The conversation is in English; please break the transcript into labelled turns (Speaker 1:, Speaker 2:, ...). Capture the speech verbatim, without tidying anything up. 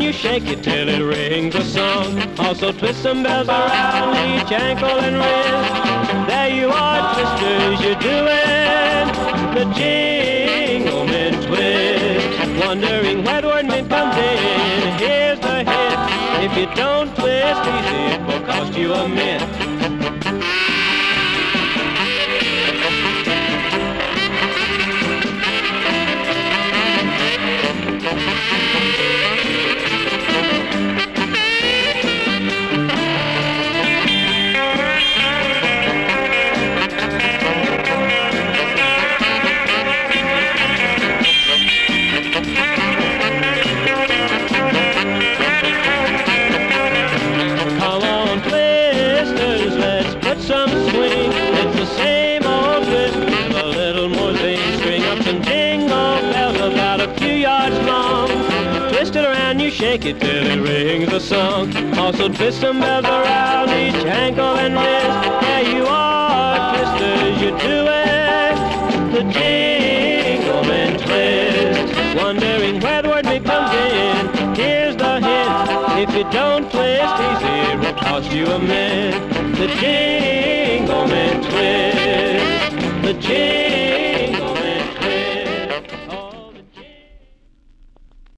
Speaker 1: you shake it till it rings a song. Also twist some bells around each ankle and wrist. There you are, twisters, you're doing the jingleman twist. Wondering where the word mint comes in, here's the hint. If you don't twist easy, it will cost you a mint. Some swing, it's the same old twist with a little more zing. String up some jingle bells about a few yards long. Twist it around, you shake it till it rings a song. Also twist some bells around each ankle and wrist. There you are, twisters, you're doing the jingleman twist. Wondering where the word me comes in, here's the hint. If you don't twist easy, it will cost you a mint. The jingleman twist, the jingleman